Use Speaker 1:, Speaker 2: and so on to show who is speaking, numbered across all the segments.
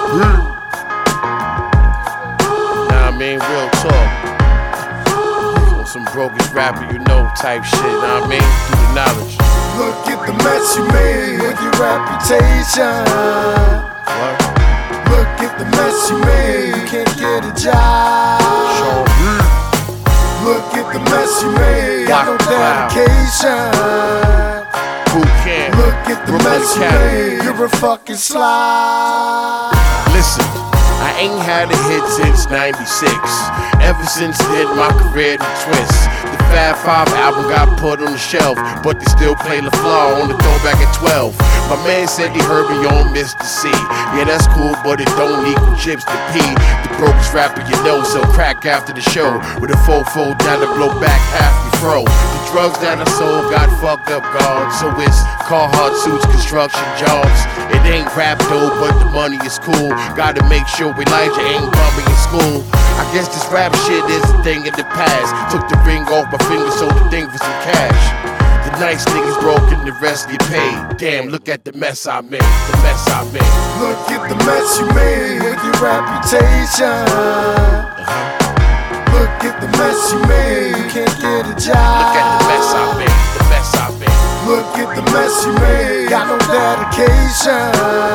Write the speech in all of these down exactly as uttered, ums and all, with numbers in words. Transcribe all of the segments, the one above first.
Speaker 1: Nah, I mean, real talk. On some brokest rapper, you know, type shit, nah, I mean, through the knowledge.
Speaker 2: Look at the mess you made with your reputation.
Speaker 1: What?
Speaker 2: Look at the mess you made, you can't get a job.
Speaker 1: Sure.
Speaker 2: Look at the mess you made, got no dedication.
Speaker 1: Who can?
Speaker 2: Look at the
Speaker 1: Brooklyn
Speaker 2: mess you
Speaker 1: Academy.
Speaker 2: made, you're a fucking slide.
Speaker 1: Listen, I ain't had a hit since ninety-six. Ever since then, my career done twist. The Fab Five album got put on the shelf, but they still play LaFleur on the throwback at twelve. My man said he heard me on Mister C. Yeah, that's cool, but it don't equal chips to P. The brokest rapper you know sell crack after the show with a fofo down to blow back half your fro. The drugs that I sold got fucked up, God. So it's Carhartt suits, construction jobs. It ain't rap though, but the money is cool. Gotta make sure Elijah ain't bumming in school. I guess this rap shit is a thing in the past. Took the ring off my finger, sold the thing for some cash. The nice niggas broke and the rest get paid. Damn, look at the mess I made, the mess I made.
Speaker 2: Look at the mess you made with your reputation.
Speaker 1: Uh-huh.
Speaker 2: Look at the mess you made, you can't get a job.
Speaker 1: Look at the mess I made, the mess I made.
Speaker 2: Look at the mess you made, got no dedication.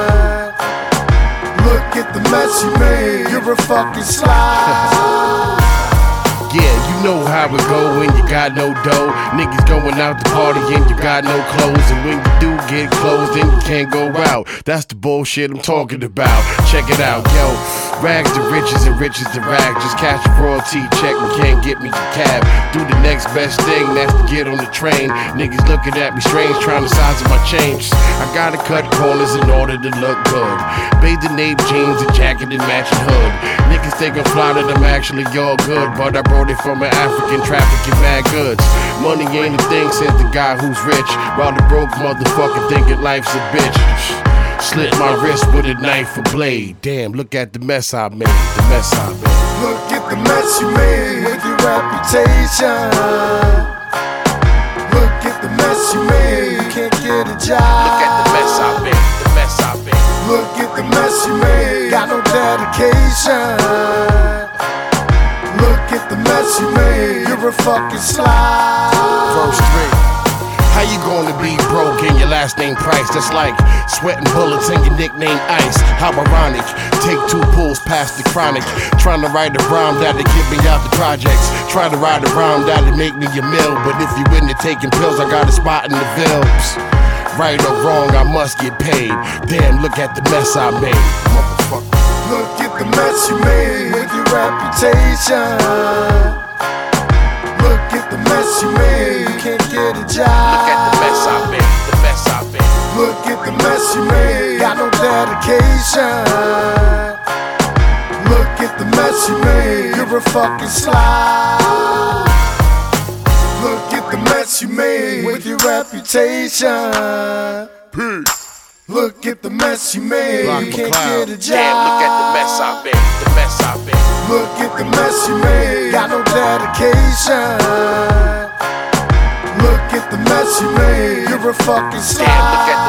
Speaker 2: Look at the mess you made, you're a fucking slide.
Speaker 1: Yeah, you know how it go when you got no dough. Niggas going out to party and you got no clothes. And when you do get clothes, then you can't go out. That's the bullshit I'm talking about. Check it out, yo. Rags to riches and riches to rags. Just cash a royalty check and can't get me a cab. Do the next best thing, that's to get on the train. Niggas looking at me strange, trying to size up my change. I gotta cut corners in order to look good. Bathing ape jeans, a jacket and matching hood. Niggas think I'm fly that I'm actually all good, but I brought it from an African trafficking bad goods. Money ain't a thing, says the guy who's rich, while the broke motherfucker thinking life's a bitch. Slit my wrist with a knife or blade. Damn, look at the mess I made, the mess I made.
Speaker 2: Look at the mess you made with your reputation. Look at the mess you made, you can't get a job.
Speaker 1: Look at the mess I made, the mess I made.
Speaker 2: Look at the mess you made, got no dedication. Look at the mess you made, you're a fucking slide.
Speaker 1: Verse three. How you gonna be broke and your last name Price? That's like sweating bullets and your nickname Ice. How ironic, take two pulls past the chronic. Trying to write a rhyme that'll get me out the projects. Try to write a rhyme that'll make me a mill. But if you into taking pills, I got a spot in the Vills. Right or wrong, I must get paid. Damn, look at the mess I made, motherfucker.
Speaker 2: Look at the mess you made with your reputation. Look at the mess you made, you can't get a job.
Speaker 1: Look at the mess I made, the mess I made.
Speaker 2: Look at the mess you made, got no dedication. Look at the mess you made, you're a fucking slide. Look at the mess you made with your reputation.
Speaker 1: Peace.
Speaker 2: Look at the mess you made,
Speaker 1: Block
Speaker 2: you can't
Speaker 1: McCloud.
Speaker 2: get a job.
Speaker 1: Damn, look at the mess I made, the mess I made.
Speaker 2: Look at the mess you made, got no dedication. Look at the mess you made, you're a fucking slide.
Speaker 1: Damn, look at